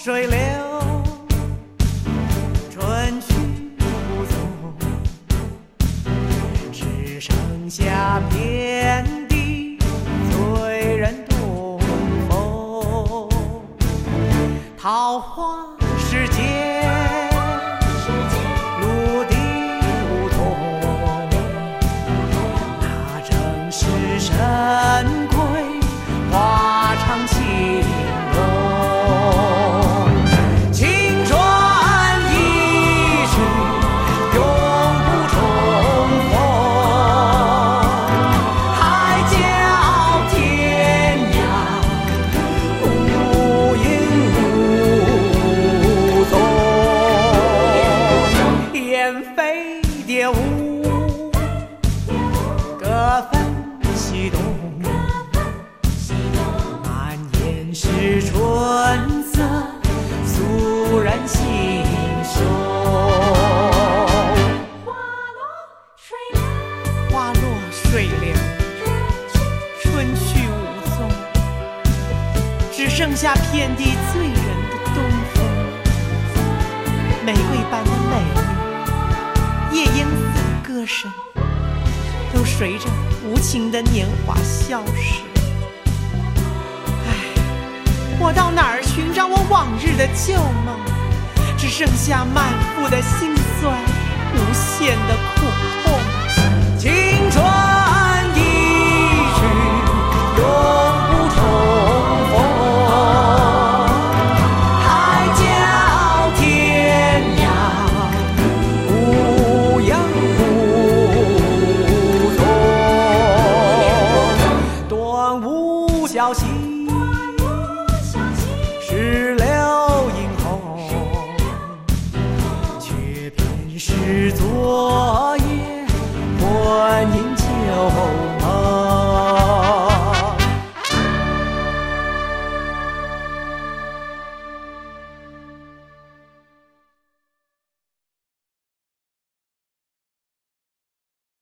水流，春去无踪，只剩下遍地醉人东风。桃花世间，陆地梧桐，那正是神归花长情浓。青春一去，永不重逢。海角天涯，无影无踪。雁飞蝶舞，各分西东。满眼是春色，肃然心胸。花落水流，春去无踪，只剩下遍地醉人的东风。玫瑰般的美丽，夜莺似的歌声，都随着无情的年华消失。我到哪儿寻找我往日的旧梦？只剩下满腹的辛酸，无限的苦痛。青春一去，永不重逢。海角天涯，无影无踪。端午小溪，石榴映红，却偏是昨